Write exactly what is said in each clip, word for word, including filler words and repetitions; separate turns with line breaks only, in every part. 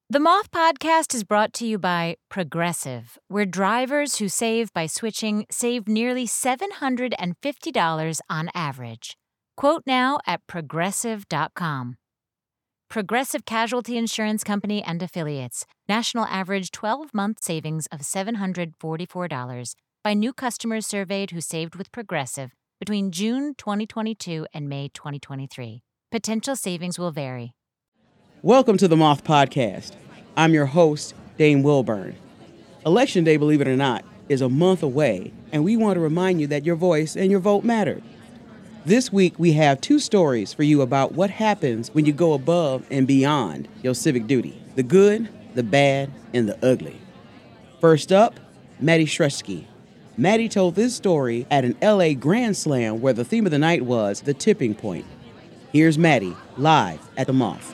The Moth Podcast is brought to you by Progressive, where drivers who save by switching save nearly seven hundred fifty dollars on average. Quote now at progressive dot com. Progressive Casualty Insurance Company and Affiliates. National average twelve-month savings of seven hundred forty-four dollars by new customers surveyed who saved with Progressive between June twenty twenty-two and May twenty twenty-three. Potential savings will vary.
Welcome to the Moth Podcast. I'm your host, Dane Wilburn. Election Day, believe it or not, is a month away, and we want to remind you that your voice and your vote matter. This week, we have two stories for you about what happens when you go above and beyond your civic duty. The good, the bad, and the ugly. First up, Maddie Shresky. Maddie told this story at an L A Grand Slam where the theme of the night was the tipping point. Here's Maddie, live at the Moth.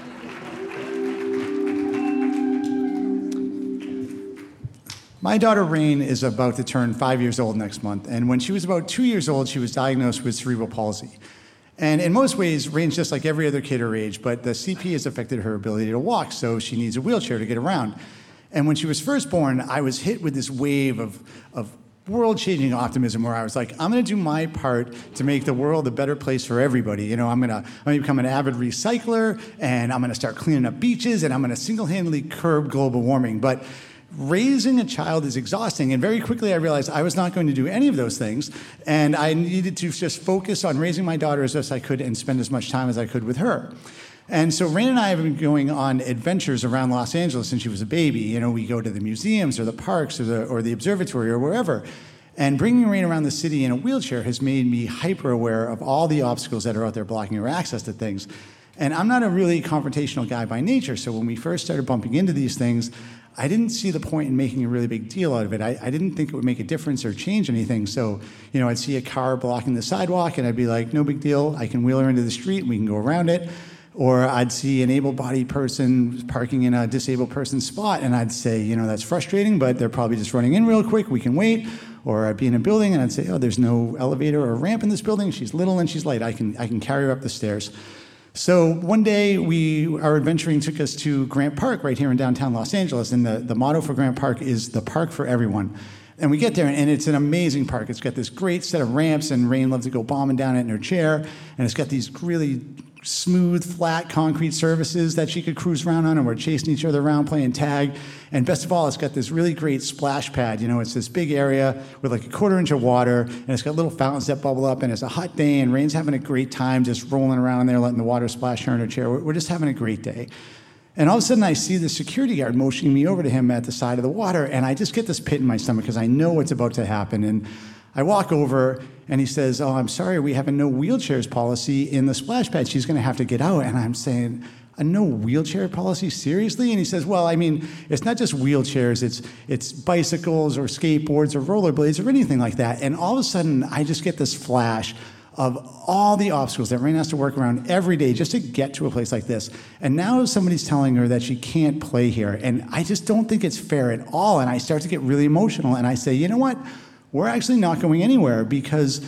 My daughter, Rain, is about to turn five years old next month, and when she was about two years old, she was diagnosed with cerebral palsy. And in most ways, Rain's just like every other kid her age, but the C P has affected her ability to walk, so she needs a wheelchair to get around. And when she was first born, I was hit with this wave of, of world-changing optimism where I was like, I'm gonna do my part to make the world a better place for everybody. You know, I'm gonna, I'm gonna become an avid recycler, and I'm gonna start cleaning up beaches, and I'm gonna single-handedly curb global warming. But raising a child is exhausting, and very quickly I realized I was not going to do any of those things, and I needed to just focus on raising my daughter as best I could and spend as much time as I could with her. And so Rain and I have been going on adventures around Los Angeles since she was a baby. You know, we go to the museums or the parks or the, or the observatory or wherever. And bringing Rain around the city in a wheelchair has made me hyper aware of all the obstacles that are out there blocking her access to things. And I'm not a really confrontational guy by nature, so when we first started bumping into these things, I didn't see the point in making a really big deal out of it. I, I didn't think it would make a difference or change anything. So, you know, I'd see a car blocking the sidewalk and I'd be like, no big deal. I can wheel her into the street and we can go around it. Or I'd see an able-bodied person parking in a disabled person's spot and I'd say, you know, that's frustrating, but they're probably just running in real quick. We can wait. Or I'd be in a building and I'd say, oh, there's no elevator or ramp in this building. She's little and she's light. I can, I can carry her up the stairs. So one day, we our adventuring took us to Grant Park right here in downtown Los Angeles, and the, the motto for Grant Park is the park for everyone. And we get there, and it's an amazing park. It's got this great set of ramps, and Rain loves to go bombing down it in her chair, and it's got these really smooth, flat concrete surfaces that she could cruise around on, and we're chasing each other around, playing tag. And best of all, it's got this really great splash pad. You know, it's this big area with like a quarter inch of water, and it's got little fountains that bubble up, and it's a hot day, and Rain's having a great time just rolling around there, letting the water splash her in her chair. We're, we're just having a great day. And all of a sudden, I see the security guard motioning me over to him at the side of the water, and I just get this pit in my stomach because I know what's about to happen. And I walk over, and he says, oh, I'm sorry, we have a no wheelchairs policy in the splash pad. She's going to have to get out. And I'm saying, a no wheelchair policy? Seriously? And he says, well, I mean, it's not just wheelchairs. It's it's bicycles or skateboards or rollerblades or anything like that. And all of a sudden, I just get this flash of all the obstacles that Rain has to work around every day just to get to a place like this. And now somebody's telling her that she can't play here. And I just don't think it's fair at all. And I start to get really emotional. And I say, you know what? We're actually not going anywhere because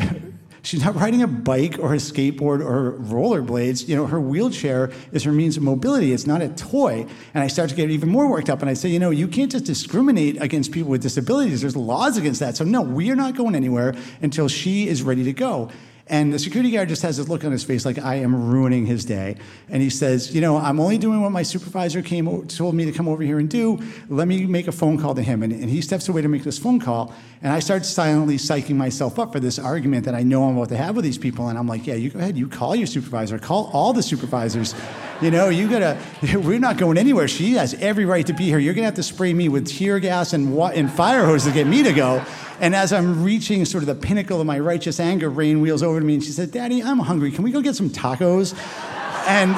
she's not riding a bike or a skateboard or rollerblades. You know, her wheelchair is her means of mobility. It's not a toy. And I start to get even more worked up. And I say, you know, you can't just discriminate against people with disabilities. There's laws against that. So no, we are not going anywhere until she is ready to go. And the security guard just has this look on his face like I am ruining his day. And he says, you know, I'm only doing what my supervisor came told me to come over here and do. Let me make a phone call to him. And, and he steps away to make this phone call. And I start silently psyching myself up for this argument that I know I'm about to have with these people. And I'm like, yeah, you go ahead. You call your supervisor. Call all the supervisors. You know, you gotta, we're not going anywhere. She has every right to be here. You're gonna have to spray me with tear gas and, wa- and fire hose to get me to go. And as I'm reaching sort of the pinnacle of my righteous anger, Rain wheels over to me and she said, Daddy, I'm hungry. Can we go get some tacos? And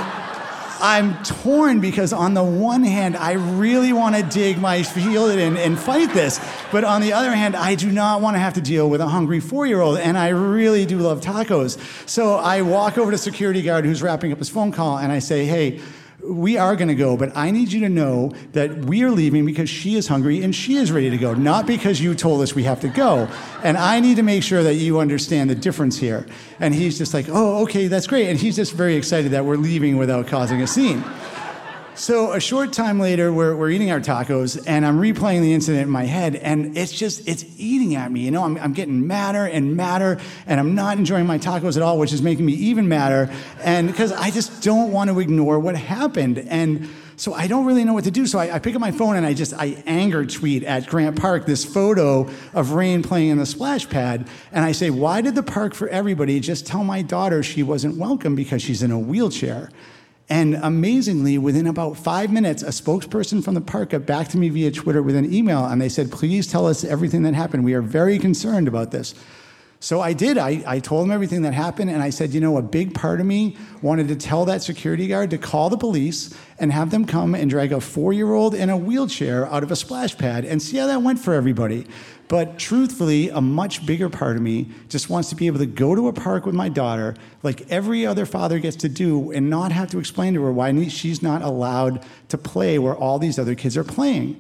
I'm torn because on the one hand, I really want to dig my heel in and fight this. But on the other hand, I do not want to have to deal with a hungry four-year-old, and I really do love tacos. So I walk over to the security guard who's wrapping up his phone call, and I say, hey, we are going to go, but I need you to know that we are leaving because she is hungry and she is ready to go, not because you told us we have to go. And I need to make sure that you understand the difference here. And he's just like, oh, okay, that's great. And he's just very excited that we're leaving without causing a scene. So a short time later, we're, we're eating our tacos, and I'm replaying the incident in my head, and it's just, it's eating at me. You know, I'm, I'm getting madder and madder, and I'm not enjoying my tacos at all, which is making me even madder, and because I just don't want to ignore what happened. And so I don't really know what to do. So I, I pick up my phone, and I just, I anger tweet at Grant Park this photo of Rain playing in the splash pad, and I say, why did the Park for Everybody just tell my daughter she wasn't welcome because she's in a wheelchair? And amazingly, within about five minutes, a spokesperson from the park got back to me via Twitter with an email, and they said, please tell us everything that happened. We are very concerned about this. So I did. I, I told them everything that happened, and I said, you know, a big part of me wanted to tell that security guard to call the police and have them come and drag a four-year-old in a wheelchair out of a splash pad and see how that went for everybody. But truthfully, a much bigger part of me just wants to be able to go to a park with my daughter like every other father gets to do and not have to explain to her why she's not allowed to play where all these other kids are playing.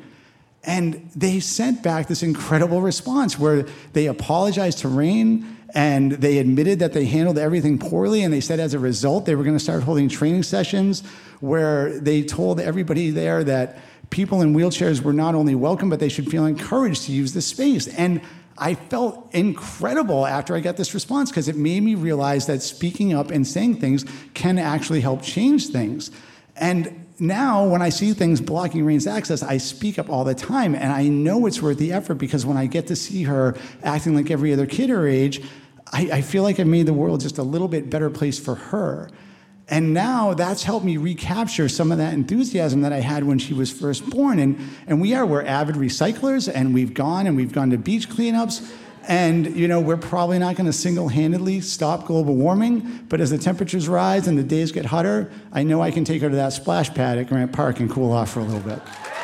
And they sent back this incredible response where they apologized to Rain and they admitted that they handled everything poorly, and they said as a result they were going to start holding training sessions where they told everybody there that people in wheelchairs were not only welcome, but they should feel encouraged to use the space. And I felt incredible after I got this response because it made me realize that speaking up and saying things can actually help change things. And now, when I see things blocking Rain's access, I speak up all the time, and I know it's worth the effort because when I get to see her acting like every other kid her age, I, I feel like I've made the world just a little bit better place for her. And now that's helped me recapture some of that enthusiasm that I had when she was first born. And, and we are, we're avid recyclers, and we've gone and we've gone to beach cleanups. And, you know, we're probably not going to single-handedly stop global warming, but as the temperatures rise and the days get hotter, I know I can take her to that splash pad at Grant Park and cool off for a little bit.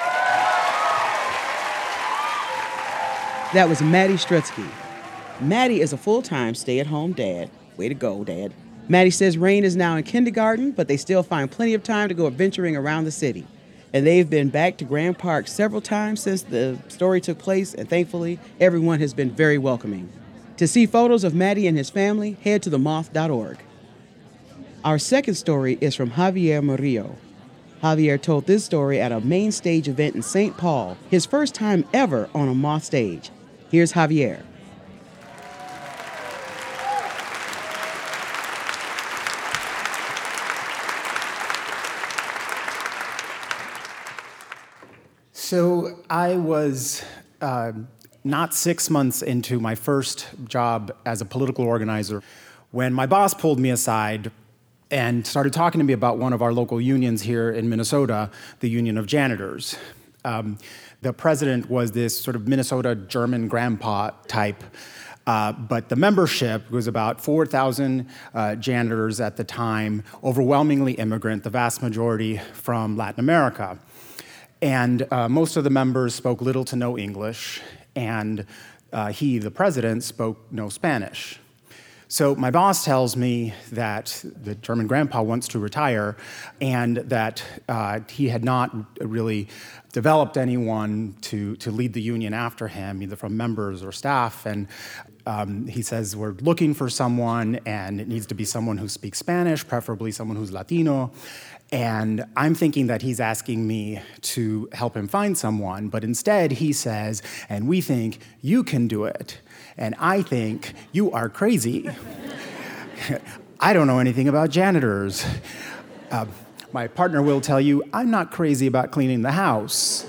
That was Maddie Strutsky. Maddie is a full-time stay-at-home dad. Way to go, Dad. Maddie says Rain is now in kindergarten, but they still find plenty of time to go adventuring around the city. And they've been back to Grant Park several times since the story took place, and thankfully, everyone has been very welcoming. To see photos of Maddie and his family, head to the moth dot org. Our second story is from Javier Murillo. Javier told this story at a main stage event in Saint Paul, his first time ever on a Moth stage. Here's Javier.
So I was uh, not six months into my first job as a political organizer when my boss pulled me aside and started talking to me about one of our local unions here in Minnesota, the Union of Janitors. Um, the president was this sort of Minnesota German grandpa type, uh, but the membership was about four thousand uh, janitors at the time, overwhelmingly immigrant, the vast majority from Latin America. And uh, most of the members spoke little to no English, and uh, he, the president, spoke no Spanish. So my boss tells me that the German grandpa wants to retire, and that uh, he had not really developed anyone to, to lead the union after him, either from members or staff. And um, he says, we're looking for someone, and it needs to be someone who speaks Spanish, preferably someone who's Latino. And I'm thinking that he's asking me to help him find someone, but instead he says, and we think you can do it. And I think you are crazy. I don't know anything about janitors. Uh, my partner will tell you, I'm not crazy about cleaning the house.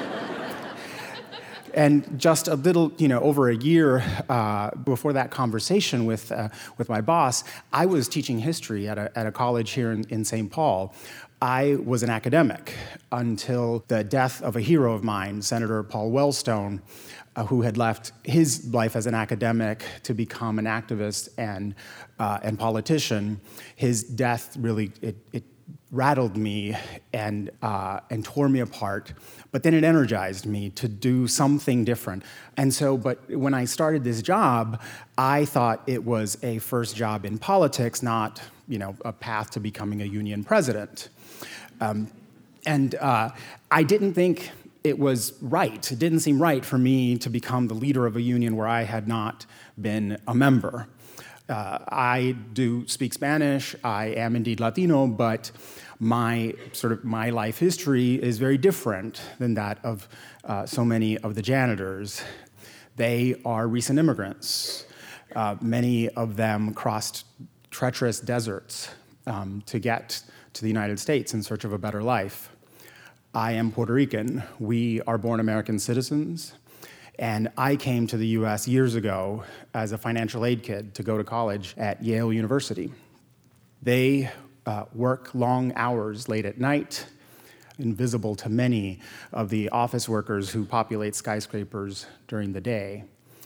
And just a little, you know, over a year uh, before that conversation with uh, with my boss, I was teaching history at a at a college here in, in Saint Paul. I was an academic until the death of a hero of mine, Senator Paul Wellstone, uh, who had left his life as an academic to become an activist and uh, and politician. His death really it. it rattled me and uh, and tore me apart, but then it energized me to do something different. And so, but when I started this job, I thought it was a first job in politics, not, you know, a path to becoming a union president. Um, and uh, I didn't think it was right. It didn't seem right for me to become the leader of a union where I had not been a member. Uh, I do speak Spanish, I am indeed Latino, but my sort of my life history is very different than that of uh, so many of the janitors. They are recent immigrants. Uh, many of them crossed treacherous deserts um, to get to the United States in search of a better life. I am Puerto Rican. We are born American citizens. And I came to the U S years ago as a financial aid kid to go to college at Yale University. They uh, work long hours late at night, invisible to many of the office workers who populate skyscrapers during the day.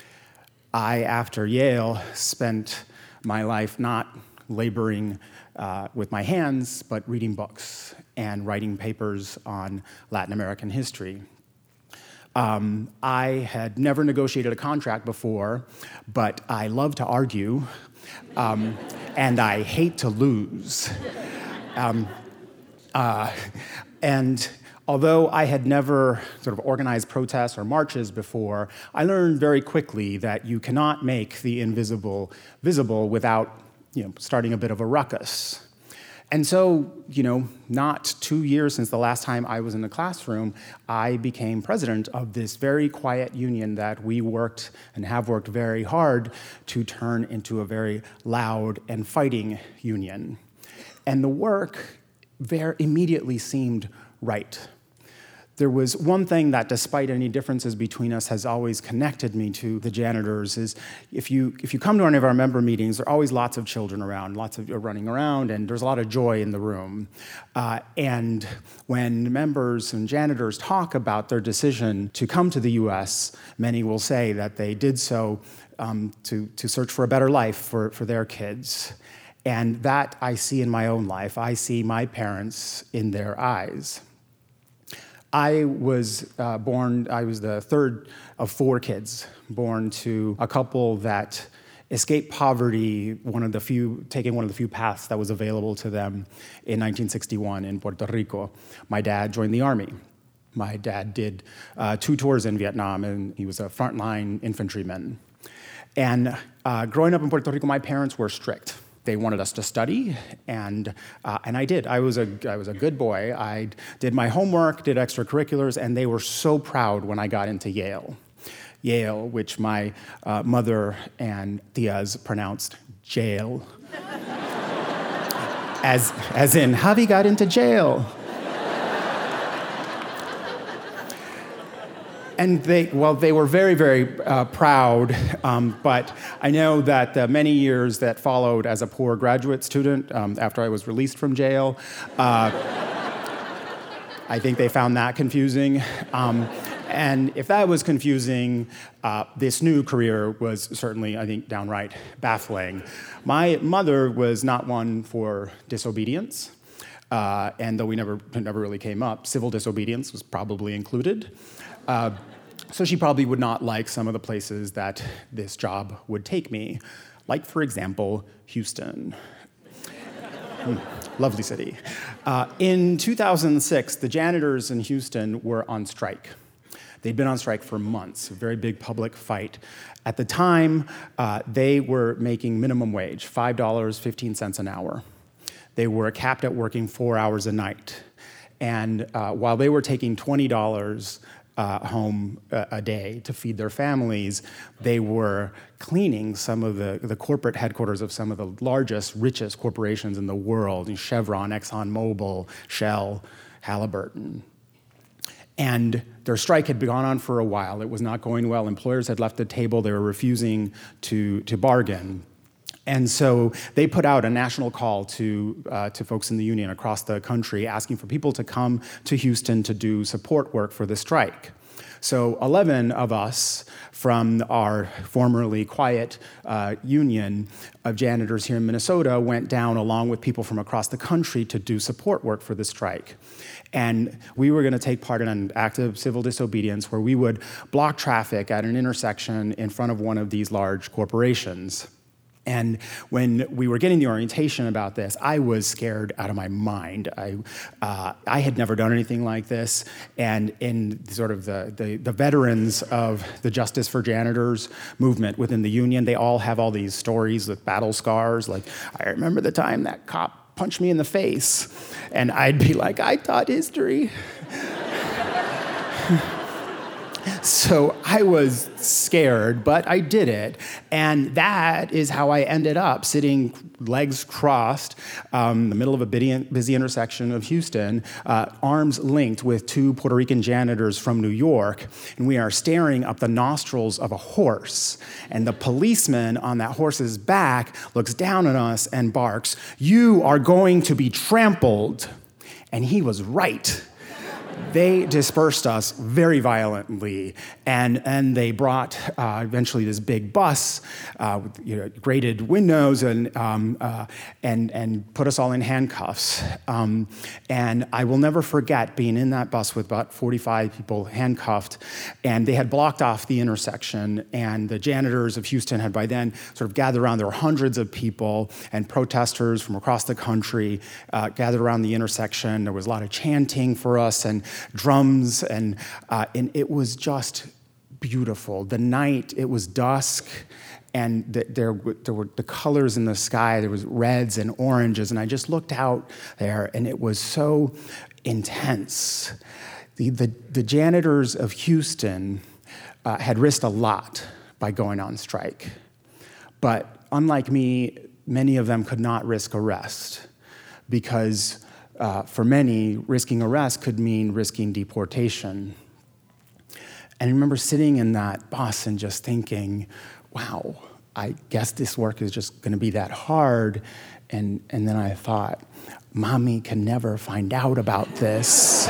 I, after Yale, spent my life not laboring uh, with my hands, but reading books and writing papers on Latin American history. Um, I had never negotiated a contract before, but I love to argue, um, and I hate to lose. Um, uh, and although I had never sort of organized protests or marches before, I learned very quickly that you cannot make the invisible visible without, you know, starting a bit of a ruckus. And so, you know, not two years since the last time I was in the classroom, I became president of this very quiet union that we worked and have worked very hard to turn into a very loud and fighting union. And the work there immediately seemed right. There was one thing that, despite any differences between us, has always connected me to the janitors, is if you if you come to any of our member meetings, there are always lots of children around, lots of running around, and there's a lot of joy in the room. Uh, and when members and janitors talk about their decision to come to the U S, many will say that they did so um, to, to search for a better life for, for their kids. And that I see in my own life. I see my parents in their eyes. I was uh, born, I was the third of four kids, born to a couple that escaped poverty, one of the few, taking one of the few paths that was available to them in nineteen sixty-one in Puerto Rico. My dad joined the Army. My dad did uh, two tours in Vietnam, and he was a frontline infantryman. And uh, growing up in Puerto Rico, my parents were strict. They wanted us to study, and uh, and I did. I was a I was a good boy. I did my homework, did extracurriculars, and they were so proud when I got into Yale. Yale, which my uh, mother and tias pronounced jail, as as in Javi got into jail. And they, well, they were very, very uh, proud, um, but I know that the many years that followed as a poor graduate student um, after I was released from jail, uh, I think they found that confusing. Um, and if that was confusing, uh, this new career was certainly, I think, downright baffling. My mother was not one for disobedience, uh, and though we never, never really came up, civil disobedience was probably included. Uh, so she probably would not like some of the places that this job would take me, like, for example, Houston. mm, lovely city. Uh, in two thousand six, the janitors in Houston were on strike. They'd been on strike for months, a very big public fight. At the time, uh, they were making minimum wage, five dollars and fifteen cents an hour. They were capped at working four hours a night. And uh, while they were taking twenty dollars Uh, home uh, a day to feed their families, they were cleaning some of the, the corporate headquarters of some of the largest, richest corporations in the world, Chevron, ExxonMobil, Shell, Halliburton. And their strike had gone on for a while. It was not going well. Employers had left the table. They were refusing to, to bargain. And so they put out a national call to uh, to folks in the union across the country, asking for people to come to Houston to do support work for the strike. So eleven of us from our formerly quiet uh, union of janitors here in Minnesota went down along with people from across the country to do support work for the strike. And we were going to take part in an act of civil disobedience where we would block traffic at an intersection in front of one of these large corporations. And when we were getting the orientation about this, I was scared out of my mind. I, uh, I had never done anything like this, and in sort of the, the, the veterans of the Justice for Janitors movement within the union, they all have all these stories with battle scars, like, I remember the time that cop punch me in the face. And I'd be like, I taught history. So I was scared, but I did it. And that is how I ended up sitting, legs crossed, um, in the middle of a busy, busy intersection of Houston, uh, arms linked with two Puerto Rican janitors from New York. And we are staring up the nostrils of a horse. And the policeman on that horse's back looks down at us and barks, "You are going to be trampled." And he was right. They dispersed us very violently, and, and they brought uh, eventually this big bus uh, with you know, grated windows and, um, uh, and, and put us all in handcuffs. Um, and I will never forget being in that bus with about forty-five people handcuffed, and they had blocked off the intersection, and the janitors of Houston had by then sort of gathered around. There were hundreds of people and protesters from across the country uh, gathered around the intersection. There was a lot of chanting for us, and drums, and uh, and it was just beautiful. The night, it was dusk, and the, there, there were the colors in the sky. There was reds and oranges, and I just looked out there, and it was so intense. The the, the janitors of Houston uh, had risked a lot by going on strike, but unlike me, many of them could not risk arrest because Uh, for many, risking arrest could mean risking deportation. And I remember sitting in that bus and just thinking, wow, I guess this work is just going to be that hard. And, and then I thought, Mommy can never find out about this.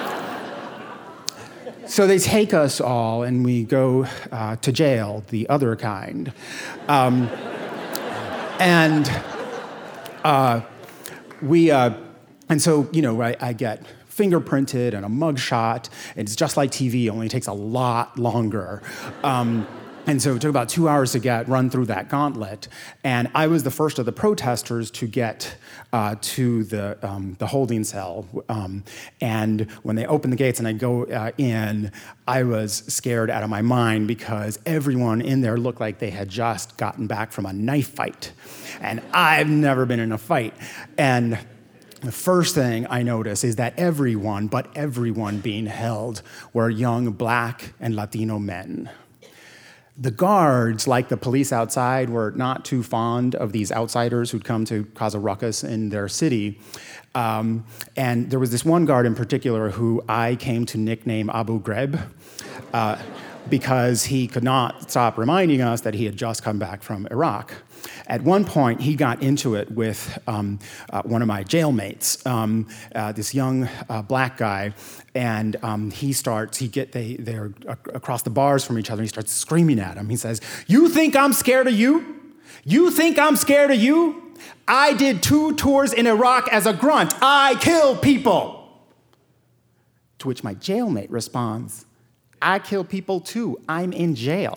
So they take us all and we go uh, to jail, the other kind. Um, and uh, we... Uh, And so, you know, I, I get fingerprinted and a mugshot, and it's just like T V, only takes a lot longer. Um, and so it took about two hours to get run through that gauntlet. And I was the first of the protesters to get uh, to the um, the holding cell. Um, and when they opened the gates and I go uh, in, I was scared out of my mind because everyone in there looked like they had just gotten back from a knife fight. And I've never been in a fight. And the first thing I noticed is that everyone, but everyone being held, were young Black and Latino men. The guards, like the police outside, were not too fond of these outsiders who'd come to cause a ruckus in their city. Um, and there was this one guard in particular who I came to nickname Abu Ghraib, uh, because he could not stop reminding us that he had just come back from Iraq. At one point, he got into it with um, uh, one of my jailmates, um, uh, this young uh, Black guy, and um, he starts, he get, they, they're across the bars from each other, and he starts screaming at him. He says, "You think I'm scared of you? You think I'm scared of you? I did two tours in Iraq as a grunt. I kill people." To which my jailmate responds, "I kill people too. I'm in jail."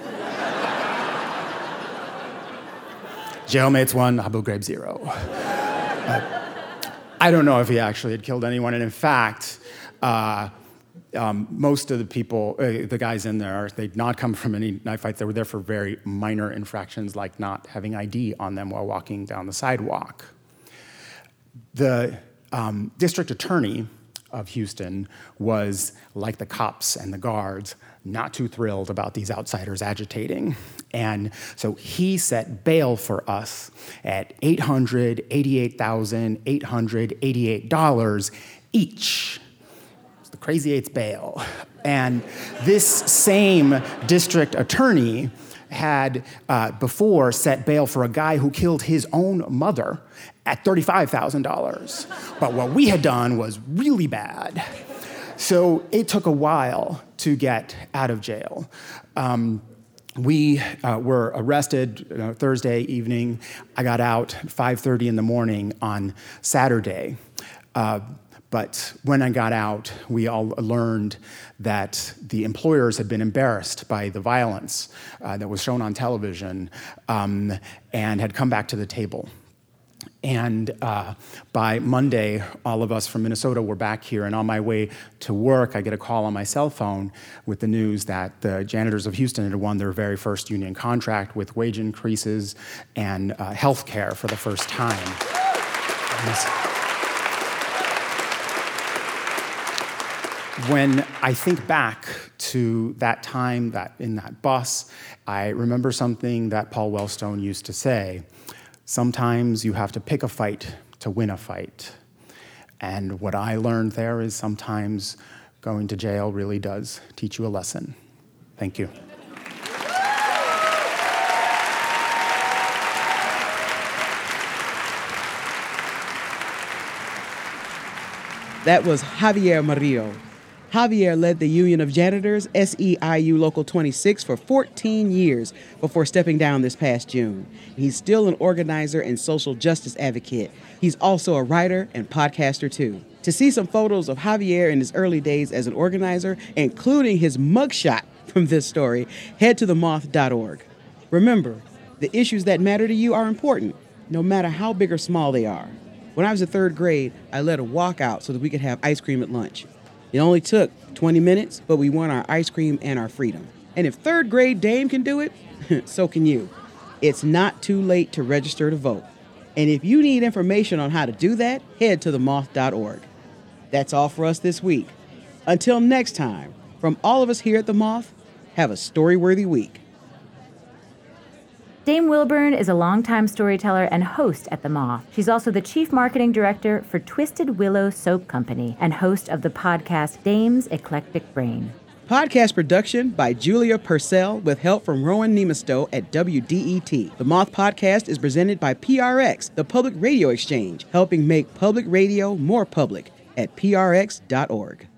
Jailmates one, Abu Ghraib zero. Uh, I don't know if he actually had killed anyone, and in fact, uh, um, most of the people, uh, the guys in there, they'd not come from any knife fights. They were there for very minor infractions, like not having I D on them while walking down the sidewalk. The um, district attorney of Houston was, like the cops and the guards, not too thrilled about these outsiders agitating. And so he set bail for us at eight hundred eighty-eight thousand eight hundred eighty-eight dollars each. It's the Crazy Eights bail. And this same district attorney had uh, before set bail for a guy who killed his own mother at thirty-five thousand dollars. But what we had done was really bad. So it took a while to get out of jail. Um, we uh, were arrested uh, Thursday evening. I got out at five thirty in the morning on Saturday. Uh, But when I got out, we all learned that the employers had been embarrassed by the violence uh, that was shown on television um, and had come back to the table. And uh, by Monday, all of us from Minnesota were back here, and on my way to work, I get a call on my cell phone with the news that the janitors of Houston had won their very first union contract with wage increases and uh, health care for the first time. Yes. When I think back to that time that in that bus, I remember something that Paul Wellstone used to say. Sometimes you have to pick a fight to win a fight. And what I learned there is sometimes going to jail really does teach you a lesson. Thank you.
That was Javier Murillo. Javier led the Union of Janitors, S E I U Local twenty-six, for fourteen years before stepping down this past June. He's still an organizer and social justice advocate. He's also a writer and podcaster, too. To see some photos of Javier in his early days as an organizer, including his mugshot from this story, head to the moth dot org. Remember, the issues that matter to you are important, no matter how big or small they are. When I was in third grade, I led a walkout so that we could have ice cream at lunch. It only took twenty minutes, but we won our ice cream and our freedom. And if third grade Dame can do it, so can you. It's not too late to register to vote. And if you need information on how to do that, head to the moth dot org. That's all for us this week. Until next time, from all of us here at The Moth, have a story-worthy week.
Dame Wilburn is a longtime storyteller and host at The Moth. She's also the chief marketing director for Twisted Willow Soap Company and host of the podcast Dame's Eclectic Brain.
Podcast production by Julia Purcell with help from Rowan Nemastow at W D E T. The Moth Podcast is presented by P R X, the Public Radio Exchange, helping make public radio more public at P R X dot org.